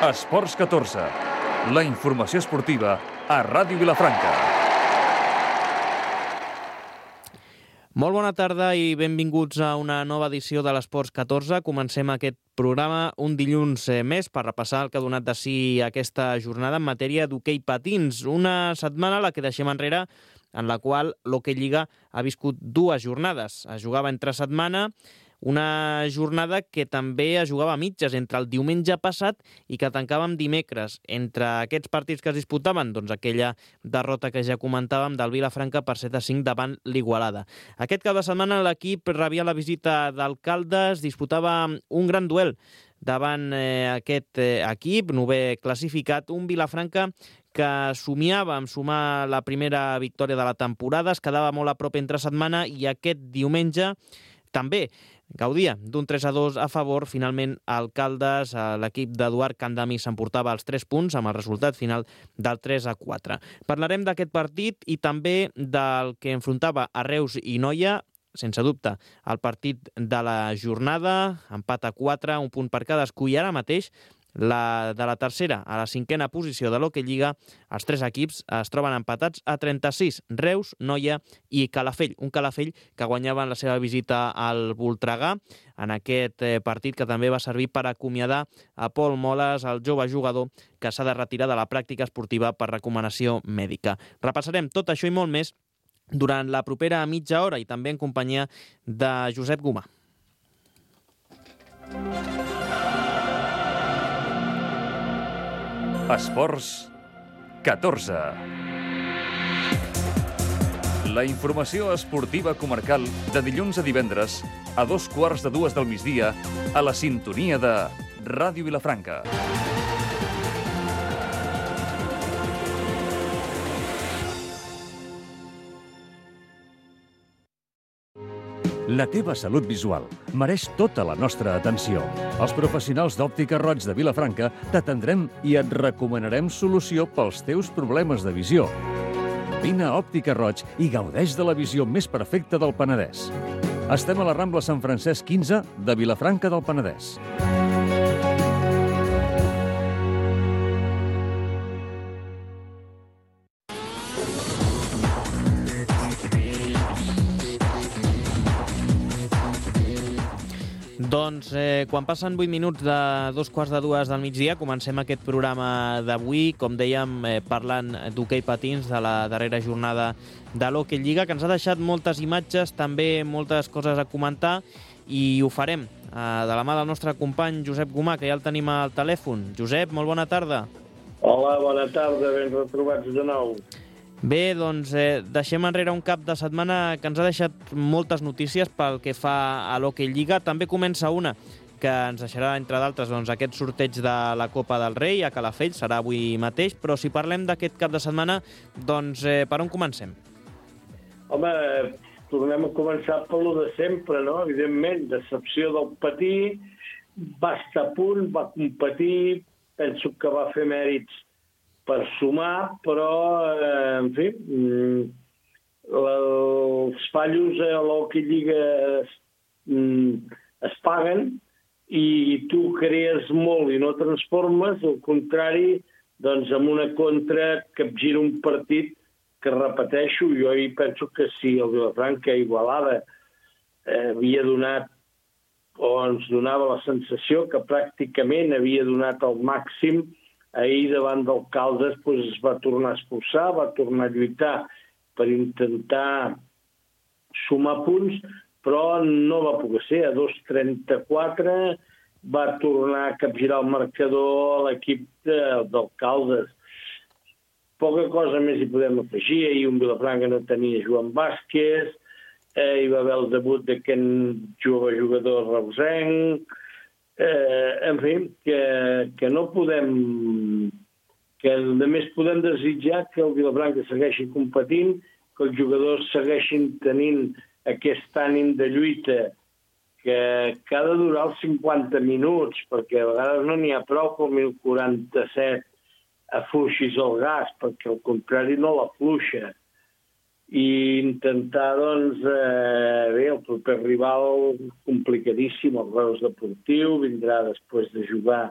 Esports 14, la informació esportiva a Ràdio Vilafranca. Molt bona tarda i benvinguts a una nova edició de l'Esports 14. Comencem aquest programa un dilluns més per repassar el que ha donat de si aquesta jornada en matèria d'hoquei patins. Una setmana la que deixem enrere en la qual l'Hoquei Lliga ha viscut dues jornades. Es jugava entre setmana, una jornada que també es jugava a mitges entre el diumenge passat i que tancàvem dimecres. Entre aquests partits que es disputaven, doncs aquella derrota que ja comentàvem del Vilafranca per 7-5 davant l'Igualada. Aquest cap de setmana l'equip rebia la visita d'Alcaldes, disputava un gran duel davant aquest equip, novè classificat, un Vilafranca que somiava amb sumar la primera victòria de la temporada, es quedava molt a prop entre setmana i aquest diumenge també gaudia d'un 3-2 a favor. Finalment, Alcaldes, l'equip d'Eduard Candami, s'emportava els 3 punts amb el resultat final del 3-4. Parlarem d'aquest partit i també del que enfrontava a Reus i Noia, sense dubte, el partit de la jornada, empat a 4, un punt per cadascú, i ara mateix de la tercera a la cinquena posició de l'Hoquei Lliga, els 3 equips es troben empatats a 36, Reus, Noia i Calafell. Un Calafell que guanyava en la seva visita al Voltregà en aquest partit, que també va servir per acomiadar a Pol Moles, el jove jugador que s'ha de retirar de la pràctica esportiva per recomanació mèdica. Repassarem tot això i molt més durant la propera mitja hora i també en companyia de Josep Gomà. Esports 14. La informació esportiva comarcal de dilluns a divendres a 2:15 del migdia a la sintonia de Ràdio Vilafranca. La teva salut visual mereix tota la nostra atenció. Els professionals d'Òptica Roig de Vilafranca t'atendrem i et recomanarem solució pels teus problemes de visió. Vine a Òptica Roig i gaudeix de la visió més perfecta del Penedès. Estem a la Rambla Sant Francesc 15 de Vilafranca del Penedès. Doncs quan passen 8 minuts de 2:15 del migdia, comencem aquest programa d'avui, com dèiem, parlant d'hoquei patins de la darrera jornada de l'Hoquei Lliga, que ens ha deixat moltes imatges, també moltes coses a comentar, i ho farem de la mà del nostre company Josep Gomà, que ja el tenim al telèfon. Josep, molt bona tarda. Hola, bona tarda, ben retrobats de nou. Bé, doncs deixem enrere un cap de setmana que ens ha deixat moltes notícies pel que fa a l'Hoquei Lliga. També comença una que ens deixarà, entre d'altres, doncs, aquest sorteig de la Copa del Rei a Calafell, serà avui mateix, però si parlem d'aquest cap de setmana, doncs per on comencem? Home, tornem a començar per lo de sempre, no? Evidentment, decepció del patí, va estar a punt, va competir, penso que va fer mèrits per sumar, però, en fi, els fallos a l'Hoquei Lliga es paguen i tu crees molt i no transformes, al contrari, doncs amb una contra capgira un partit que, repeteixo, jo hi penso que si el Vilafranca Igualada havia donat, o ens donava la sensació que pràcticament havia donat el màxim, ahir davant d'Alcaldes es va tornar a esforçar, va tornar a lluitar per intentar sumar punts, però no va poder ser. A 2:34 va tornar a capgirar el marcador a l'equip d'Alcaldes. Poca cosa més hi podem afegir. Ahir un Vilafranca no tenia Joan Vázquez, hi va haver el debut d'aquest jove jugador reusenc. En fi, que no podem... que només podem desitjar que el Vilafranca segueixi competint, que els jugadors segueixin tenint aquest ànim de lluita que ha de durar els 50 minuts, perquè a vegades no n'hi ha prou que el 1047 afluixis el gas, perquè al contrari no l'afluixa. I intentar, doncs, bé, el proper rival complicadíssim, el Reus Deportiu, vindrà després de jugar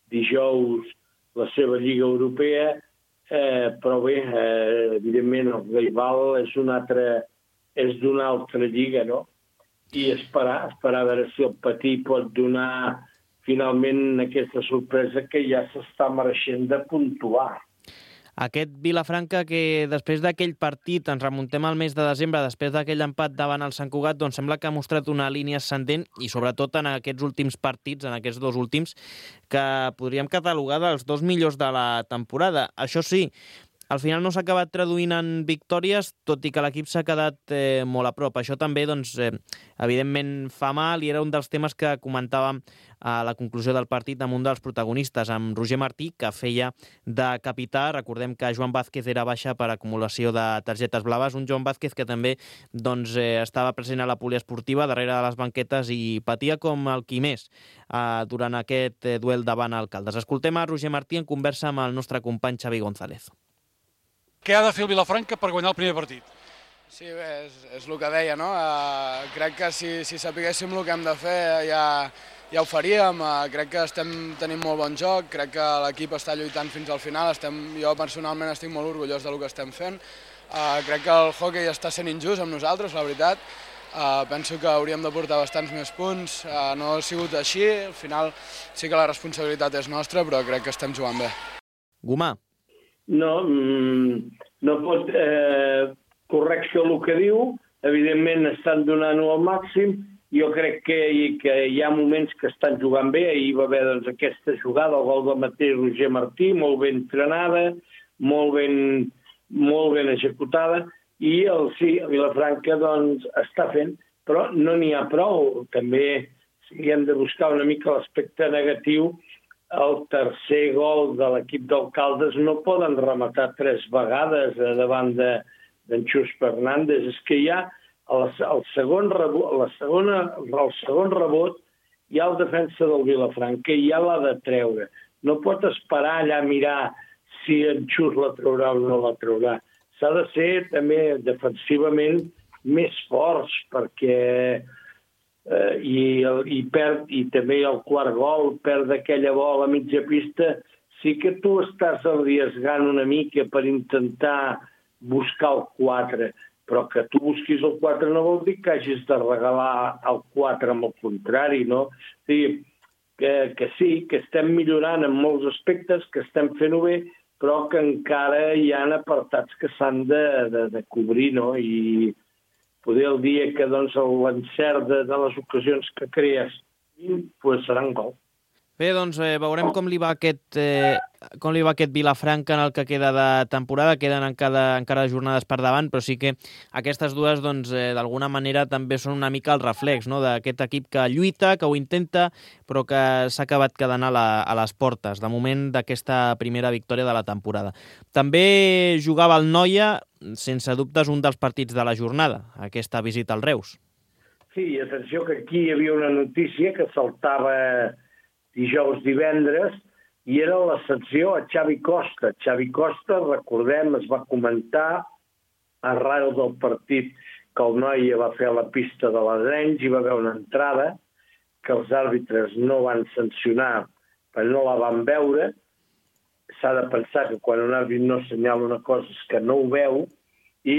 dijous la seva Lliga Europea, però bé, evidentment el rival és d'una altra lliga, no? I esperar a veure si el Patí pot donar finalment aquesta sorpresa que ja s'està mereixent de puntuar. Aquest Vilafranca que després d'aquell partit, ens remuntem al mes de desembre, després d'aquell empat davant el Sant Cugat, doncs sembla que ha mostrat una línia ascendent i sobretot en aquests últims partits, en aquests dos últims, que podríem catalogar dels dos millors de la temporada. Això sí, al final no s'ha acabat traduint en victòries, tot i que l'equip s'ha quedat molt a prop. Això també, doncs, evidentment fa mal i era un dels temes que comentàvem a la conclusió del partit amb un dels protagonistes, amb Roger Martí, que feia de capità. Recordem que Joan Vázquez era baixa per acumulació de targetes blaves, un Joan Vázquez que també doncs, estava present a la poliesportiva, darrere de les banquetes, i patia com el qui més durant aquest duel davant Alcaldes. Escoltem a Roger Martí en conversa amb el nostre company Xavi González. Què ha de fer el Vilafranca per guanyar el primer partit? Sí, bé, és el que deia, no? Crec que si sapiguéssim el que hem de fer ja ho faríem. Crec que estem tenint molt bon joc, crec que l'equip està lluitant fins al final. Jo personalment estic molt orgullós del que estem fent. Crec que el hoquei està sent injust amb nosaltres, la veritat. Penso que hauríem de portar bastants més punts. No ha sigut així, al final sí que la responsabilitat és nostra, però crec que estem jugant bé. Gomà. No pot correcció el que diu, evidentment estan donant-ho al màxim. Jo crec que hi ha moments que estan jugant bé. Ahir va haver doncs, aquesta jugada, el gol del mateix Roger Martí, molt ben entrenada, molt ben executada, i el Vilafranca doncs, està fent, però no n'hi ha prou. També hem de buscar una mica l'aspecte negatiu. El tercer gol de l'equip d'Alcaldes no poden rematar 3 vegades davant d'en Xus Fernández. És que ja el segon rebot hi ha el defensa del Vilafranca i ja l'ha de treure. No pot esperar allà a mirar si en Xus la traurà o no la traurà. S'ha de ser també defensivament més forts perquè i també el quart gol, perd aquella bola a mitja pista. Sí que tu estàs arriesgant una mica per intentar buscar el 4, però que tu busquis el 4 no vol dir que hagis de regalar el 4 amb el contrari, no? O sigui, que sí, que estem millorant en molts aspectes, que estem fent-ho bé, però que encara hi ha apartats que s'han de cobrir, no? I poder el dia que doncs, l'encert de les ocasions que crees serà un gol. Bé, doncs veurem com li va aquest Vilafranca en el que queda de temporada. Queden encara jornades per davant, però sí que aquestes dues doncs, d'alguna manera també són una mica el reflex, no?, d'aquest equip que lluita, que ho intenta, però que s'ha acabat quedant a les portes, de moment, d'aquesta primera victòria de la temporada. També jugava el Noia, sense dubtes, un dels partits de la jornada, aquesta visita al Reus. Sí, atenció que aquí hi havia una notícia que saltava divendres, i era la sanció a Xavi Costa. Xavi Costa, recordem, es va comentar arrel del partit que el Noia va fer a la pista de l'Arenys, hi va haver una entrada que els àrbitres no van sancionar perquè no la van veure. S'ha de pensar que quan un àrbit no assenyala una cosa és que no ho veu, i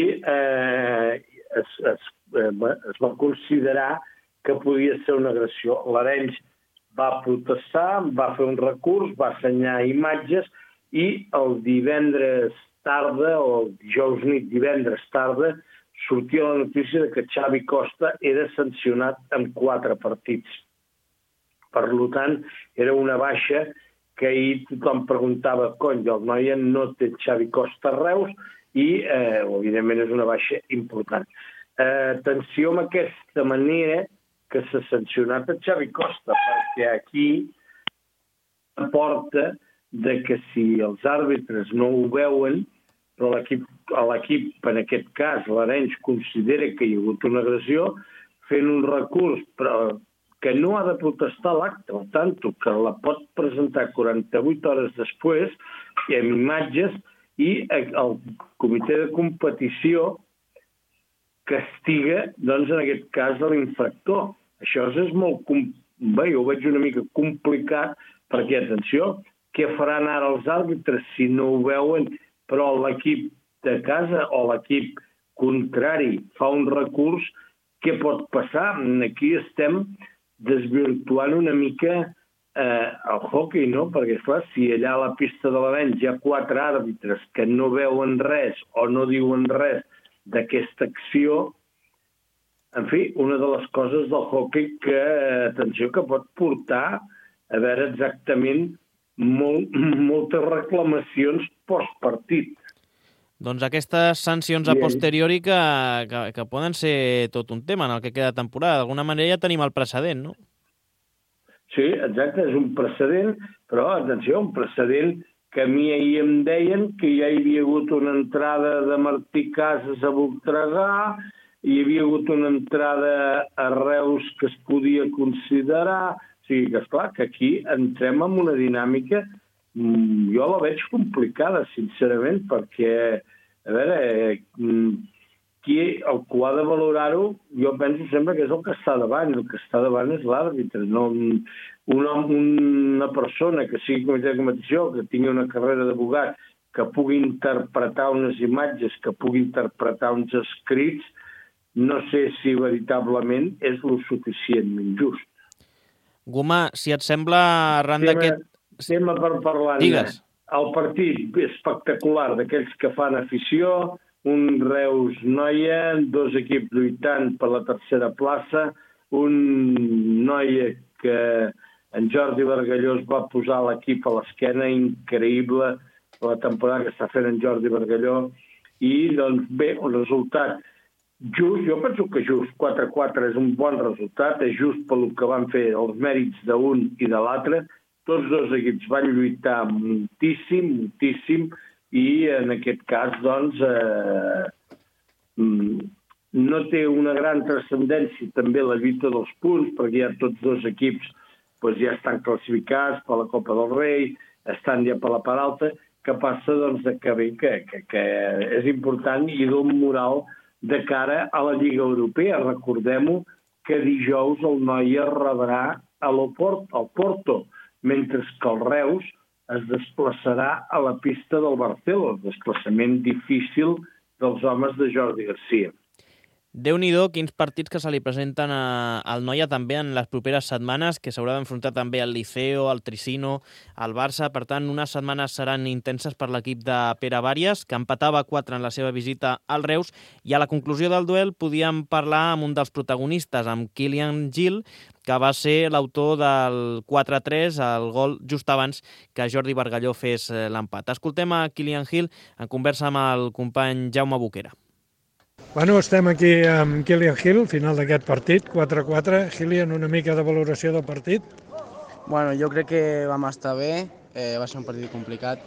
es va considerar que podia ser una agressió. L'Arenys va protestar, va fer un recurs, va assenyalar imatges, i el divendres tarda, o el dijous nit, divendres tarda, sortia la notícia que Xavi Costa era sancionat en 4 partits. Per tant, era una baixa que ahir tothom preguntava, cony, el Noia no té Xavi Costa a Reus, i evidentment és una baixa important. Atenció amb aquesta manera que s'ha sancionat a Xavi Costa, perquè aquí aporta que si els àrbitres no ho veuen, però l'equip, en aquest cas, l'Arenys, considera que hi ha hagut una agressió, fent un recurs, però que no ha de protestar l'acte, al tanto, que la pot presentar 48 hores després, amb imatges, i el comitè de competició castiga, doncs, en aquest cas, l'infractor. Això és molt bé, jo ho veig una mica complicat, perquè, atenció, què faran ara els àrbitres si no ho veuen, però l'equip de casa o l'equip contrari fa un recurs, què pot passar? Aquí estem desvirtuant una mica el hoquei, no? Perquè, clar, si allà a la pista de l'Arenys hi ha 4 àrbitres que no veuen res o no diuen res d'aquesta acció, en fi, una de les coses del hoquei que, atenció, que pot portar a veure exactament moltes reclamacions postpartit. Doncs aquestes sancions a posteriori que poden ser tot un tema en el que queda de temporada. D'alguna manera ja tenim el precedent, no? Sí, exacte, és un precedent, però, atenció, un precedent que a mi ahir em deien que ja hi havia hagut una entrada de Martí Casas a Voltregà, hi havia hagut una entrada a Reus que es podia considerar. O sigui que, esclar, que aquí entrem en una dinàmica, jo la veig complicada, sincerament, perquè, a veure, qui el que ha de valorar-ho, jo penso sempre que és el que està davant, el que està davant és l'àrbitre, no una persona que sigui comitè de competició, que tingui una carrera d'abogat, que pugui interpretar unes imatges, que pugui interpretar uns escrits, no sé si veritablement és lo suficientment just. Gomà, si et sembla, arran d'aquest... Tema per parlar. Digues. El partit espectacular d'aquells que fan afició, un Reus-Noia, 2 equips lluitant per la tercera plaça, un Noia que en Jordi Bargalló es va posar l'equip a l'esquena, increïble la temporada que està fent en Jordi Bargalló, i doncs bé, un resultat just, jo penso que just, 4-4 és un bon resultat, és just pel que van fer els mèrits d'un i de l'altre. Tots 2 equips van lluitar moltíssim, i en aquest cas, doncs, no té una gran transcendència també la lluita dels punts, perquè ja tots 2 equips doncs, ja estan classificats per la Copa del Rei, estan ja per la part alta, que passa doncs, que és important i d'un moral de cara a la Lliga Europea. Recordem-ho que dijous el Noia rebrà al Porto, mentre que el Reus es desplaçarà a la pista del Barcelona, el desplaçament difícil dels homes de Jordi Garcia. Déu-n'hi-do, quins partits que se li presenten al Noia també en les properes setmanes, que s'haurà d'enfrontar també al Liceo, al Tricino, al Barça. Per tant, unes setmanes seran intenses per l'equip de Pere Bàries, que empatava 4 en la seva visita al Reus, i a la conclusió del duel podíem parlar amb un dels protagonistes, amb Kilian Gil, que va ser l'autor del 4-3, el gol just abans que Jordi Bargalló fes l'empat. Escoltem a Kilian Gil en conversa amb el company Jaume Boquera. Bueno, estem aquí amb Kilian Gil, final d'aquest partit, 4-4. Kilian, una mica de valoració del partit? Bueno, jo crec que vam estar bé, va ser un partit complicat.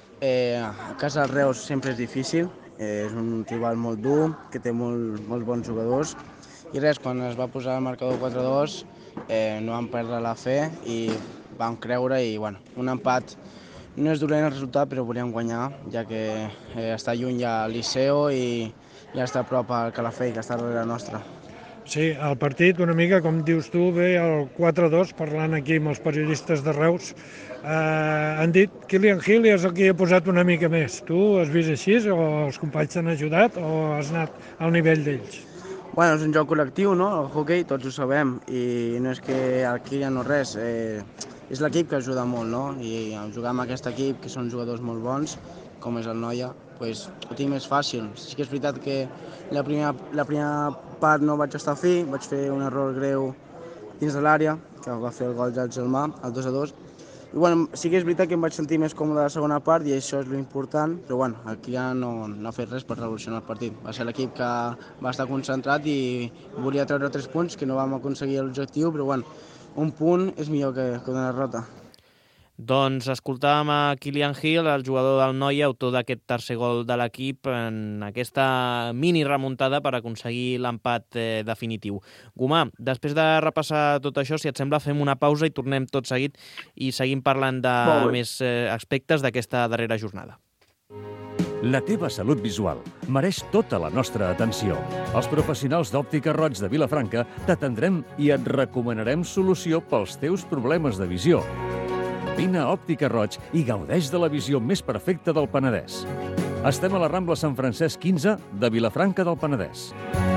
A casa del Reus sempre és difícil, és un rival molt dur, que té molts bons jugadors. I res, quan es va posar el marcador 4-2, no vam perdre la fe i vam creure i, bueno, un empat no és dolent el resultat, però volíem guanyar, ja que està lluny ja el Liceo i ja està a prop al Calafell, que està darrere nostra. Sí, el partit, una mica, com dius tu, bé, el 4-2, parlant aquí amb els periodistes de Reus, han dit Kilian Gil és el que ha posat una mica més. Tu has vist així o els companys t'han ajudat o has anat al nivell d'ells? Bueno, és un joc col·lectiu, no? El hoquei, tots ho sabem, i no és que el Kilian no res, és l'equip que ajuda molt, no? I jugar amb aquest equip, que són jugadors molt bons, com és el Noia, pues, ho tinc més fàcil. Sí que és veritat que la primera part no vaig estar fi, vaig fer un error greu dins de l'àrea, que va fer el gol del Gelmà, el 2-2. I bueno, sí que és veritat que em vaig sentir més còmode a la segona part i això és l'important, però bueno, aquí ja no ha fet res per revolucionar el partit. Va ser l'equip que va estar concentrat i volia treure 3 punts, que no vam aconseguir l'objectiu, però bueno, un punt és millor que una derrota. Doncs escoltàvem a Kilian Gil, el jugador del Noia, autor d'aquest tercer gol de l'equip en aquesta mini remuntada per aconseguir l'empat definitiu. Gomà, després de repassar tot això, si et sembla, fem una pausa i tornem tot seguit i seguim parlant de més aspectes d'aquesta darrera jornada. La teva salut visual mereix tota la nostra atenció. Els professionals d'Òptica Roig de Vilafranca t'atendrem i et recomanarem solució pels teus problemes de visió. Vine a Òptica Roig i gaudeix de la visió més perfecta del Penedès. Estem a la Rambla Sant Francesc 15 de Vilafranca del Penedès.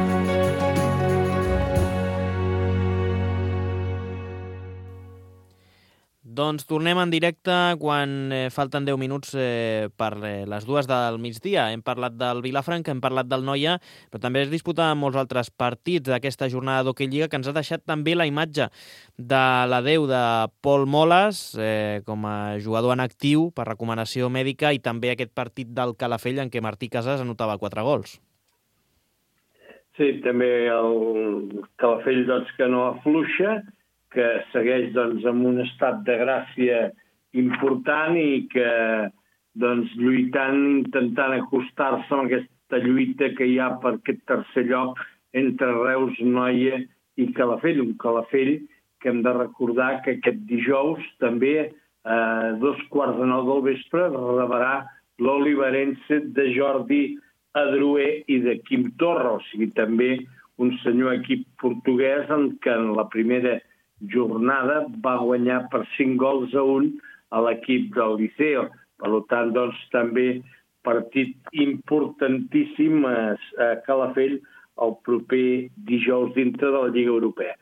Doncs tornem en directe quan falten 10 minuts per les 2 del migdia. Hem parlat del Vilafranca, hem parlat del Noia, però també es disputaven molts altres partits d'aquesta jornada d'Hockey Lliga que ens ha deixat també la imatge de l'adeu de Pol Moles com a jugador en actiu per recomanació mèdica i també aquest partit del Calafell en què Martí Casas anotava 4 gols. Sí, també el Calafell que no afluixa, que segueix amb un estat de gràcia important i que lluitant, intentant acostar-se amb aquesta lluita que hi ha per aquest tercer lloc entre Reus, Noia i Calafell. Un Calafell que hem de recordar que aquest dijous també a 8:15 del vespre rebrà l'Oliverense de Jordi Adroer i de Quim Torra, o sigui, també un senyor equip portuguès en què en la primera jornada va guanyar per 5-1 a l'equip del Liceo. Per tant, també partit importantíssim a Calafell el proper dijous dintre de la Lliga Europea.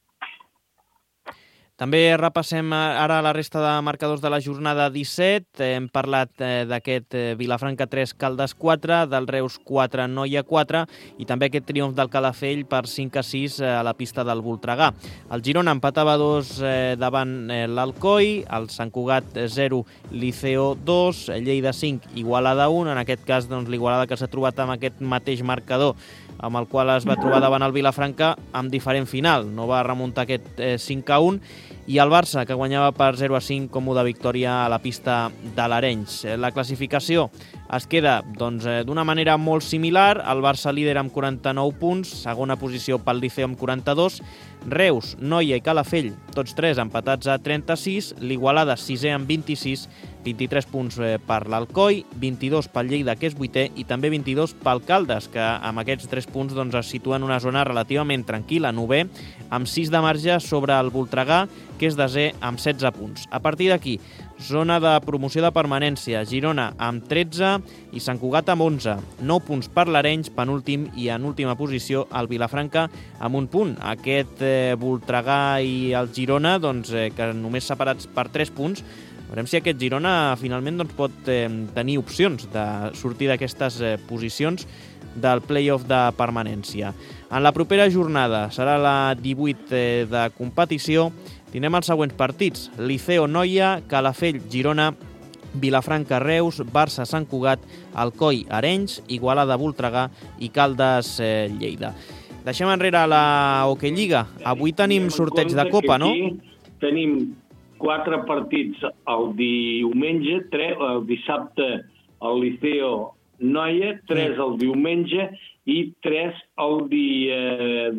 També repassem ara la resta de marcadors de la jornada 17. Hem parlat d'aquest Vilafranca 3, Caldes 4, del Reus 4, Noia 4 i també aquest triomf del Calafell per 5-6 a la pista del Voltregà. El Girona empatava 2 davant l'Alcoi, el Sant Cugat 0, Liceo 2, Lleida 5, Igualada 1. En aquest cas, l'Igualada que s'ha trobat amb aquest mateix marcador amb el qual es va trobar davant el Vilafranca amb diferent final. No va remuntar aquest 5-1 i el Barça, que guanyava per 0-5 còmoda victòria a la pista de l'Arenys. La classificació es queda d'una manera molt similar. El Barça líder amb 49 punts, segona posició pel Liceu amb 42, Reus, Noia i Calafell, tots 3 empatats a 36, l'Igualada 6è amb 26, 23 punts per l'Alcoi, 22 pel Lleida, que és 8è, i també 22 pel Caldes, que amb aquests 3 punts es situa en una zona relativament tranquil·la, 9è, amb 6 de marge sobre el Voltregà, que és 10è amb 16 punts. A partir d'aquí, zona de promoció de permanència, Girona amb 13 i Sant Cugat amb 11, 9 punts per l'Arenys, penúltim, i en última posició el Vilafranca amb 1 punt. Aquest Voltregà i el Girona, que només separats per 3 punts, veurem si aquest Girona finalment pot tenir opcions de sortir d'aquestes posicions del play-off de permanència. En la propera jornada, serà la 18 de competició, tindrem els següents partits: Liceo Noia, Calafell Girona, Vilafranca Reus, Barça Sant Cugat, Alcoi Arenys, Igualada Voltregà i Caldes Lleida. Deixem enrere la Hockey Lliga. Avui tenim sorteig de Copa, no? Tenim 4 partits el diumenge, el dissabte el Liceo Noia, 3 el diumenge i 3 el dia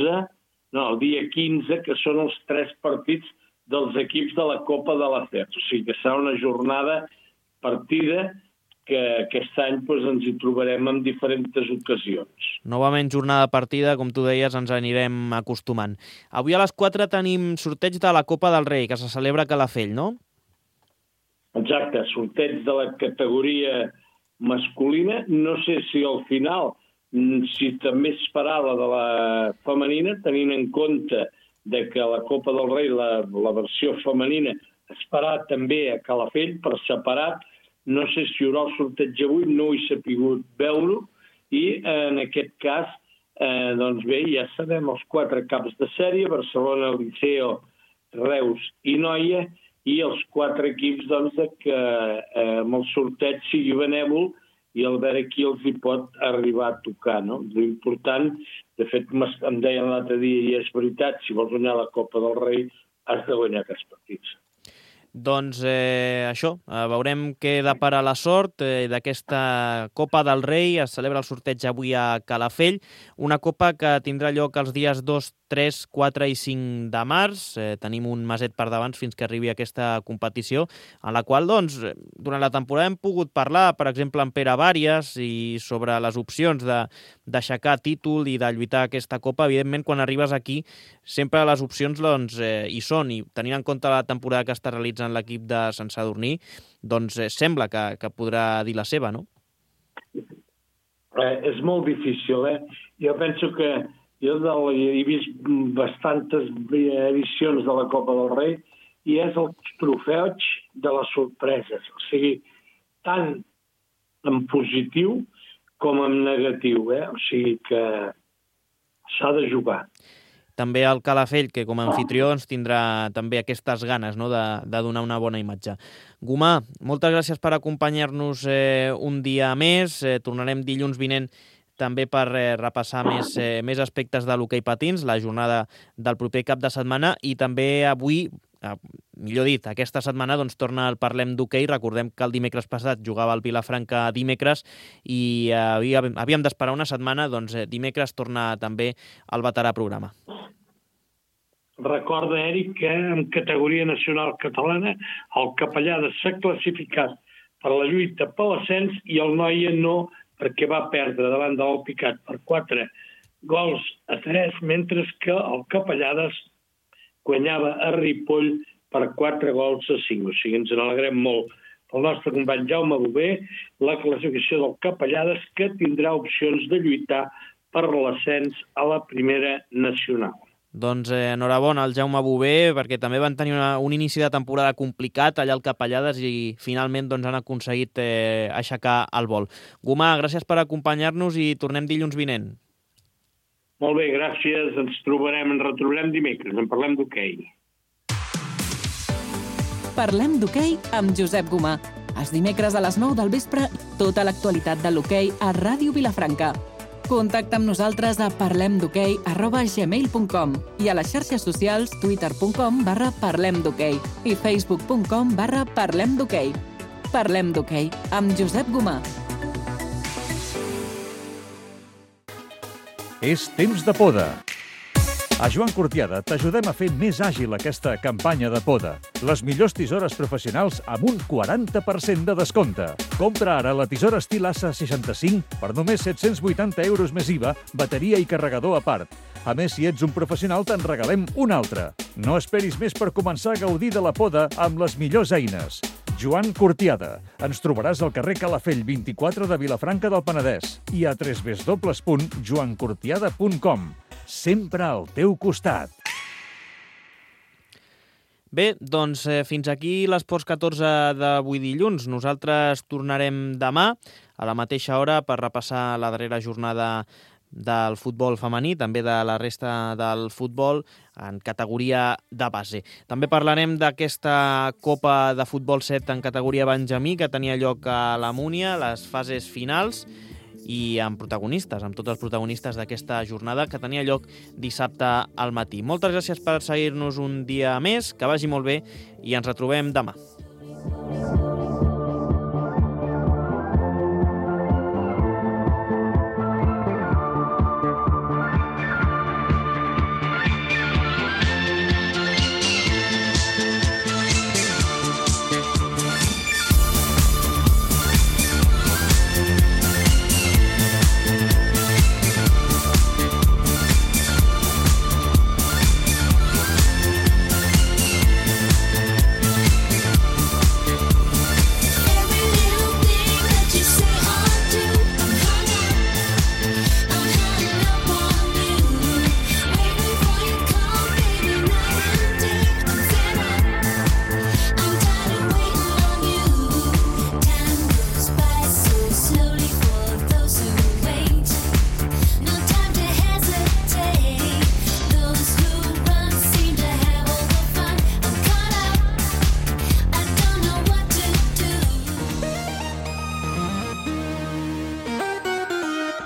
15, que són els 3 partits dels equips de la Copa de l'Acer. O sigui que serà una jornada partida que aquest any ens hi trobarem en diferents ocasions. Novament jornada partida, com tu deies, ens anirem acostumant. Avui a les 4 tenim sorteig de la Copa del Rei, que se celebra a Calafell, no? Exacte, sorteig de la categoria masculina. No sé si al final, si també es farà la de la femenina, tenint en compte que la Copa del Rei, la versió femenina, es farà també a Calafell per separat. No sé si hi haurà el sorteig avui, no he sapigut veure-ho, i en aquest cas, ja sabem els 4 caps de sèrie: Barcelona, Liceo, Reus i Noia, i els 4 equips que amb el sorteig sigui benèvol i el veure qui els hi pot arribar a tocar. L'important, de fet, em deien l'altre dia, i és veritat, si vols guanyar la Copa del Rei, has de guanyar aquests partits. Doncs això, veurem què depara la sort d'aquesta Copa del Rei. Es celebra el sorteig avui a Calafell, una copa que tindrà lloc els dies 2, 3, 4 i 5 de març. Tenim un meset per davant fins que arribi aquesta competició, en la qual, doncs, durant la temporada hem pogut parlar, per exemple, amb Pere Vàries, i sobre les opcions d'aixecar títol i de lluitar aquesta copa. Evidentment, quan arribes aquí, sempre les opcions doncs, hi són, i tenint en compte la temporada que està realitzant l'equip de Sant Sadurní, doncs sembla que podrà dir la seva, no? És molt difícil, Jo penso que jo he vist bastantes edicions de la Copa del Rei i és el trofeig de les sorpreses. O sigui, tant en positiu com en negatiu, O sigui que s'ha de jugar. També el Calafell, que com a anfitrió ens tindrà també aquestes ganes, no?, de donar una bona imatge. Gumà, moltes gràcies per acompanyar-nos un dia més. Tornarem dilluns vinent també per repassar més aspectes de l'hoquei patins, la jornada del proper cap de setmana, i també avui, millor dit, aquesta setmana doncs torna el Parlem d'hoquei. Recordem que el dimecres passat jugava el Vilafranca dimecres i havíem d'esperar una setmana, doncs dimecres torna també el veterà programa. Recorda, Eric, que en categoria nacional catalana el Capellades s'ha classificat per la lluita per l'ascens i el Noia no, perquè va perdre davant de l'Alpicat per 4 gols a 3, mentre que el Capellades guanyava a Ripoll per 4 gols a 5. O sigui, ens n'alegrem molt pel nostre company Jaume Bové, la classificació del Capellades, que tindrà opcions de lluitar per l'ascens a la primera nacional. Doncs enhorabona al Jaume Bové, perquè també van tenir un inici de temporada complicat allà al Capellades i finalment doncs, han aconseguit aixecar el vol. Gumà, gràcies per acompanyar-nos i tornem dilluns vinent. Molt bé, gràcies. Ens retrobarem dimecres. En parlem d'hoquei. Parlem d'hoquei amb Josep Gumà. Els dimecres a les 9 del vespre, tota l'actualitat de l'hoquei a Ràdio Vilafranca. Contacta amb nosaltres a parlemdhoquei@gmail.com i a les xarxes socials twitter.com/parlemdhoquei i facebook.com/parlemdhoquei. Parlem d'hoquei amb Josep Gumà. És temps de poda. A Joan Cortiada t'ajudem a fer més àgil aquesta campanya de poda. Les millors tisores professionals amb un 40% de descompte. Compra ara la tisora estil Assa 65 per només 780 € més IVA, bateria i carregador a part. A més, si ets un professional, te'n regalem una altra. No esperis més per començar a gaudir de la poda amb les millors eines. Joan Cortiada. Ens trobaràs al carrer Calafell 24 de Vilafranca del Penedès i a www.joancortiada.com. Sempre al teu costat. Bé, doncs fins aquí l'Esports 14 d'avui dilluns. Nosaltres tornarem demà a la mateixa hora per repassar la darrera jornada del futbol femení, també de la resta del futbol en categoria de base. També parlarem d'aquesta Copa de Futbol 7 en categoria benjamí que tenia lloc a la Múnia, les fases finals, i amb protagonistes, amb tots els protagonistes d'aquesta jornada que tenia lloc dissabte al matí. Moltes gràcies per seguir-nos un dia més, que vagi molt bé i ens retrobem demà.